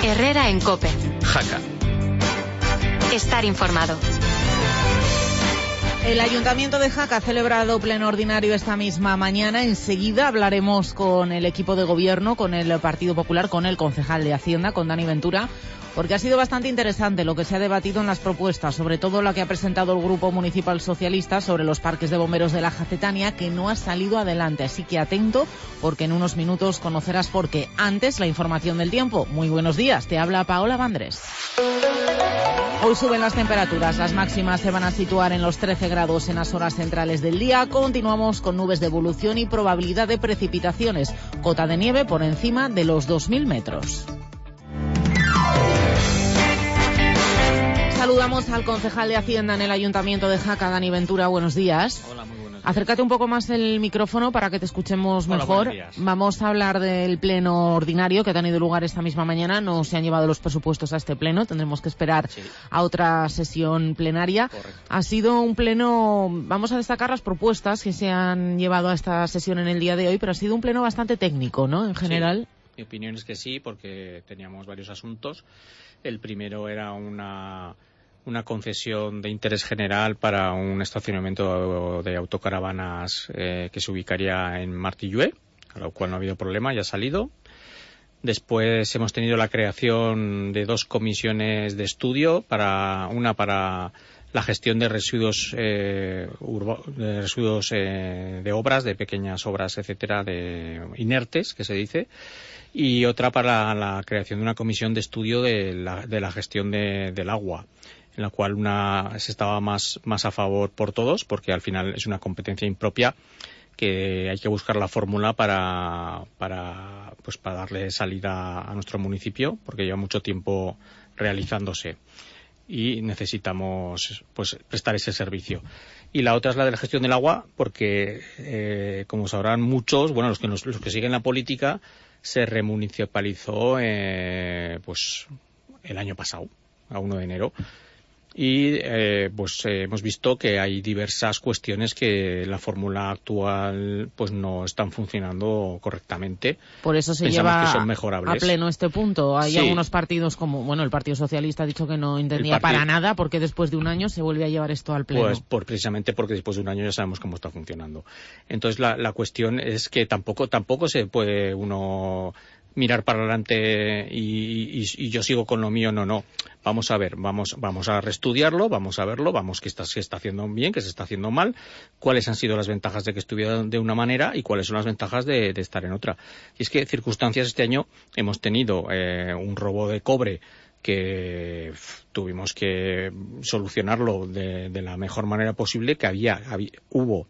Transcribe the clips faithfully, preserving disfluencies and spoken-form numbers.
Herrera en COPE. Jaca. Estar informado. El Ayuntamiento de Jaca ha celebrado pleno ordinario esta misma mañana. Enseguida hablaremos con el equipo de gobierno, con el Partido Popular, con el concejal de Hacienda, con Dani Ventura, porque ha sido bastante interesante lo que se ha debatido en las propuestas, sobre todo la que ha presentado el Grupo Municipal Socialista sobre los parques de bomberos de la Jacetania, que no ha salido adelante. Así que atento, porque en unos minutos conocerás por qué. Antes, la información del tiempo. Muy buenos días, te habla Paola Vandrés. Hoy suben las temperaturas, las máximas se van a situar en los trece grados en las horas centrales del día. Continuamos con nubes de evolución y probabilidad de precipitaciones, cota de nieve por encima de los dos mil metros. Saludamos al concejal de Hacienda en el Ayuntamiento de Jaca, Dani Ventura. Buenos días. Hola, muy buenos días. Acércate un poco más el micrófono para que te escuchemos Hola, mejor. buenos días. Vamos a hablar del pleno ordinario que ha tenido lugar esta misma mañana. No se han llevado los presupuestos a este pleno. Tendremos que esperar Sí. a otra sesión plenaria. Correcto. Ha sido un pleno, vamos a destacar las propuestas que se han llevado a esta sesión en el día de hoy, pero ha sido un pleno bastante técnico, ¿no? En general. Sí. Mi opinión es que sí, porque teníamos varios asuntos. El primero era una... una concesión de interés general para un estacionamiento de autocaravanas eh, que se ubicaría en Martillue, a lo cual no ha habido problema, ya ha salido. Después hemos tenido la creación de dos comisiones de estudio, para una para la gestión de residuos eh, urba, de residuos eh, de obras, de pequeñas obras, etcétera, de inertes, que se dice, y otra para la creación de una comisión de estudio de la, de la gestión de, del agua, en la cual una se estaba más, más a favor por todos, porque al final es una competencia impropia que hay que buscar la fórmula para, para, pues para darle salida a nuestro municipio, porque lleva mucho tiempo realizándose y necesitamos pues prestar ese servicio. Y la otra es la de la gestión del agua, porque eh, como sabrán muchos, bueno, los que nos, los que siguen la política, se remunicipalizó eh, pues el año pasado, a uno de enero. Y eh, pues eh, hemos visto que hay diversas cuestiones que la fórmula actual pues no están funcionando correctamente. Por eso se Pensamos lleva que son mejorables. a pleno este punto. Hay Sí. algunos partidos como, bueno, el Partido Socialista ha dicho que no entendía partido- para nada porque después de un año se vuelve a llevar esto al pleno. Pues por, precisamente porque después de un año ya sabemos cómo está funcionando. Entonces la, la cuestión es que tampoco tampoco se puede uno mirar para adelante y, y, y yo sigo con lo mío. No, no. Vamos a ver, vamos vamos a reestudiarlo, vamos a verlo, vamos que está, se está haciendo bien, que se está haciendo mal, cuáles han sido las ventajas de que estuviera de una manera y cuáles son las ventajas de, de estar en otra. Y es que circunstancias este año hemos tenido eh, un robo de cobre que pf, tuvimos que solucionarlo de, de la mejor manera posible, que había, había hubo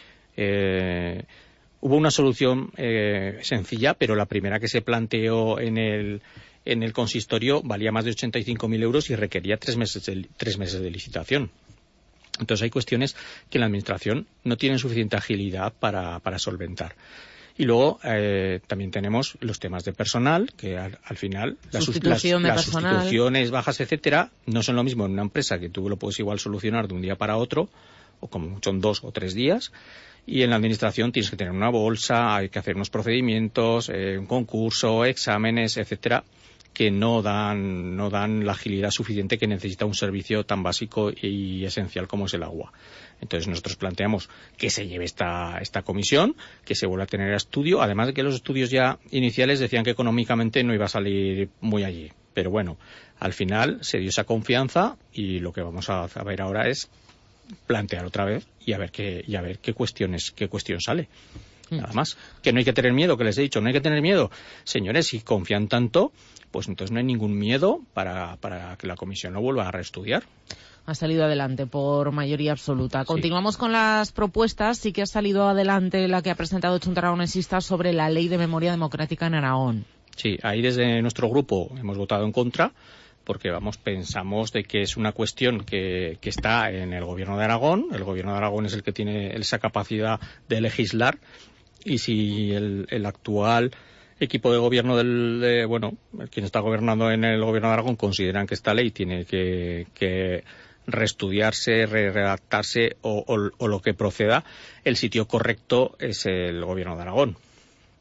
eh, hubo una solución eh, sencilla, pero la primera que se planteó en el en el consistorio valía más de ochenta y cinco mil euros y requería tres meses de, tres meses de licitación. Entonces hay cuestiones que la administración no tiene suficiente agilidad para, para solventar. Y luego eh, también tenemos los temas de personal, que al, al final las, Sustitución las, de las personal. sustituciones, bajas, etcétera, no son lo mismo en una empresa que tú lo puedes igual solucionar de un día para otro, o como mucho en dos o tres días. Y en la administración tienes que tener una bolsa, hay que hacer unos procedimientos, eh, un concurso, exámenes, etcétera, que no dan no dan la agilidad suficiente que necesita un servicio tan básico y esencial como es el agua. Entonces nosotros planteamos que se lleve esta esta comisión, que se vuelva a tener estudio, además de que los estudios ya iniciales decían que económicamente no iba a salir muy allí. Pero bueno, al final se dio esa confianza y lo que vamos a ver ahora es plantear otra vez y a ver qué y a ver qué cuestiones qué cuestión sale. Nada más. Que no hay que tener miedo, que les he dicho, no hay que tener miedo. Señores, si confían tanto, pues entonces no hay ningún miedo para, para que la comisión lo vuelva a reestudiar. Ha salido adelante por mayoría absoluta. Sí. Continuamos con las propuestas. Sí que ha salido adelante la que ha presentado Chunta Aragonesista sobre la Ley de Memoria Democrática en Aragón. Sí, ahí desde nuestro grupo hemos votado en contra, porque vamos pensamos de que es una cuestión que, que está en el Gobierno de Aragón. El Gobierno de Aragón es el que tiene esa capacidad de legislar. Y si el, el actual equipo de gobierno del, de, bueno, quien está gobernando en el gobierno de Aragón consideran que esta ley tiene que, que reestudiarse, re redactarse o, o, o lo que proceda, el sitio correcto es el gobierno de Aragón.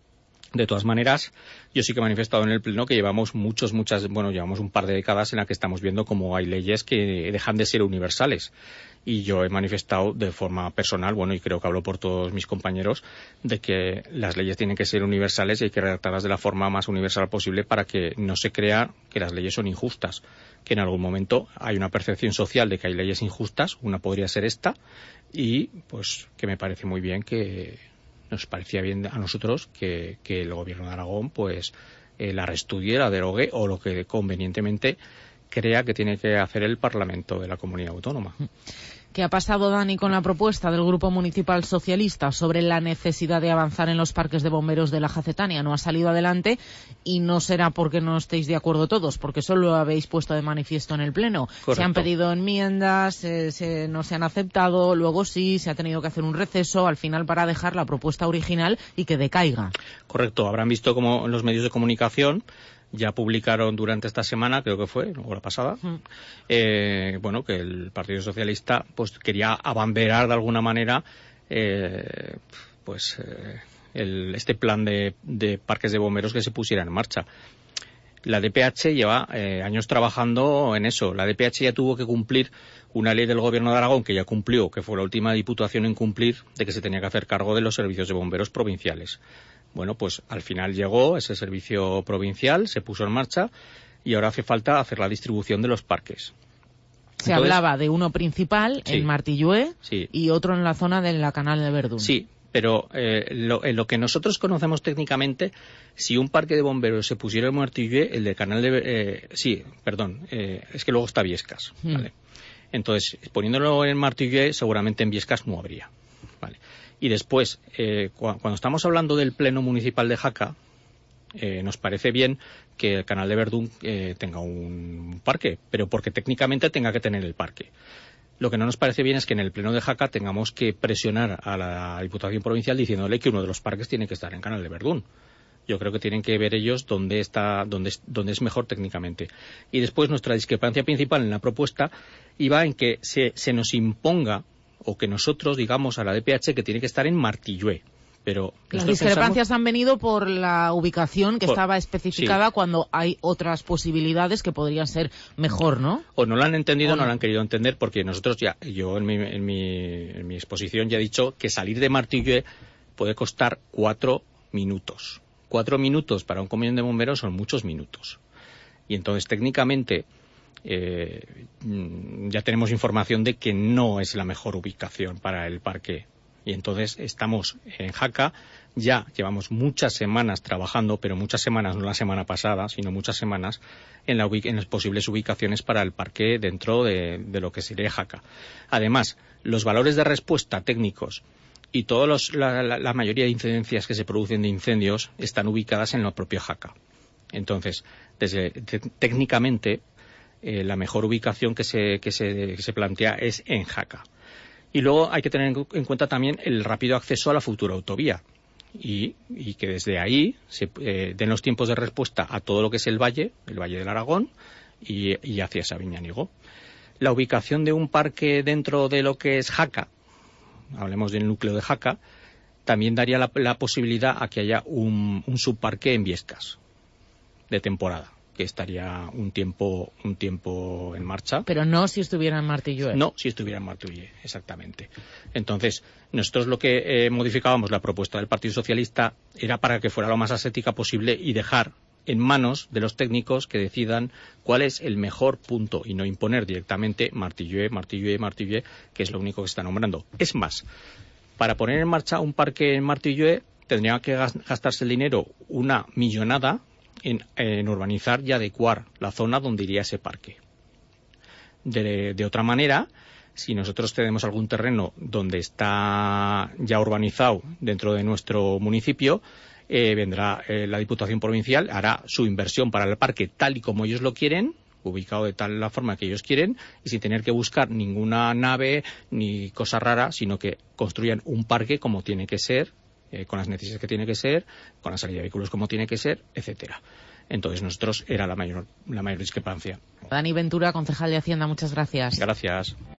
De todas maneras, yo sí que he manifestado en el Pleno que llevamos muchos, muchas, bueno, llevamos un par de décadas en las que estamos viendo cómo hay leyes que dejan de ser universales. Y yo he manifestado de forma personal, bueno, y creo que hablo por todos mis compañeros, de que las leyes tienen que ser universales y hay que redactarlas de la forma más universal posible para que no se crea que las leyes son injustas. Que en algún momento hay una percepción social de que hay leyes injustas, una podría ser esta, y pues que me parece muy bien que nos parecía bien a nosotros que, que el Gobierno de Aragón pues eh, la reestudie, la derogue o lo que convenientemente crea que tiene que hacer el Parlamento de la Comunidad Autónoma. ¿Qué ha pasado, Dani, con la propuesta del Grupo Municipal Socialista sobre la necesidad de avanzar en los parques de bomberos de la Jacetania? No ha salido adelante y no será porque no estéis de acuerdo todos, porque solo lo habéis puesto de manifiesto en el Pleno. Correcto. Se han pedido enmiendas, eh, se, no se han aceptado, luego sí, se ha tenido que hacer un receso al final para dejar la propuesta original y que decaiga. Correcto. Habrán visto como en los medios de comunicación ya publicaron durante esta semana, creo que fue, o la pasada, mm. eh, bueno, que el Partido Socialista pues quería abanderar de alguna manera eh, pues eh, el, este plan de, de parques de bomberos que se pusiera en marcha. La D P H lleva eh, años trabajando en eso. La D P H ya tuvo que cumplir una ley del Gobierno de Aragón que ya cumplió, que fue la última diputación en cumplir, de que se tenía que hacer cargo de los servicios de bomberos provinciales. Bueno, pues al final llegó ese servicio provincial, se puso en marcha y ahora hace falta hacer la distribución de los parques. Se Entonces, hablaba de uno principal sí, en Martillué sí. y otro en la zona de la Canal de Verdún. Sí, pero eh, lo, en lo que nosotros conocemos técnicamente, si un parque de bomberos se pusiera en Martillué, el de Canal de... Eh, sí, perdón, eh, es que luego está Viescas, mm. ¿vale? Entonces, poniéndolo en Martillué, seguramente en Viescas no habría, ¿vale? Y después, eh, cu- cuando estamos hablando del Pleno Municipal de Jaca, eh, nos parece bien que el Canal de Verdún eh, tenga un parque, pero porque técnicamente tenga que tener el parque. Lo que no nos parece bien es que en el Pleno de Jaca tengamos que presionar a la Diputación Provincial diciéndole que uno de los parques tiene que estar en Canal de Verdún. Yo creo que tienen que ver ellos dónde está, dónde es, dónde es mejor técnicamente. Y después nuestra discrepancia principal en la propuesta iba en que se, se nos imponga o que nosotros digamos a la D P H que tiene que estar en Martillué. Pero las discrepancias pensamos... han venido por la ubicación que por... estaba especificada sí. cuando hay otras posibilidades que podrían ser mejor, ¿no? O no lo han entendido o no, no lo han querido entender porque nosotros ya, yo en mi, en mi, en mi exposición ya he dicho que salir de Martillué puede costar cuatro minutos. Cuatro minutos para un camión de bomberos son muchos minutos. Y entonces técnicamente eh, ya tenemos información de que no es la mejor ubicación para el parque. Y entonces estamos en Jaca, ya llevamos muchas semanas trabajando, pero muchas semanas, no la semana pasada, sino muchas semanas, en, la ubic- en las posibles ubicaciones para el parque dentro de, de lo que sería Jaca. Además, los valores de respuesta técnicos y toda la, la, la mayoría de incidencias que se producen de incendios están ubicadas en la propia Jaca. Entonces, desde te, técnicamente, eh, la mejor ubicación que se, que, se, que se plantea es en Jaca. Y luego hay que tener en cuenta también el rápido acceso a la futura autovía y, y que desde ahí se eh, den los tiempos de respuesta a todo lo que es el valle, el Valle del Aragón y, y hacia Sabiñánigo. La ubicación de un parque dentro de lo que es Jaca, hablemos del núcleo de Jaca, también daría la, la posibilidad a que haya un, un subparque en Viescas de temporada, que estaría un tiempo un tiempo en marcha. Pero no si estuviera en Martillué. No, si estuviera en Martillué, exactamente. Entonces, nosotros lo que eh, modificábamos la propuesta del Partido Socialista era para que fuera lo más ascética posible y dejar en manos de los técnicos que decidan cuál es el mejor punto y no imponer directamente Martillué, Martillué, Martillué, que es lo único que se está nombrando. Es más, para poner en marcha un parque en Martillué tendría que gastarse el dinero una millonada En, en urbanizar y adecuar la zona donde iría ese parque. De, de otra manera, si nosotros tenemos algún terreno donde está ya urbanizado dentro de nuestro municipio, eh, vendrá eh, la Diputación Provincial, hará su inversión para el parque tal y como ellos lo quieren, ubicado de tal la forma que ellos quieren, y sin tener que buscar ninguna nave ni cosa rara, sino que construyan un parque como tiene que ser, Eh, con las necesidades que tiene que ser, con la salida de vehículos como tiene que ser, etcétera. Entonces nosotros era la mayor la mayor discrepancia. Dani Ventura, concejal de Hacienda, muchas gracias. Gracias.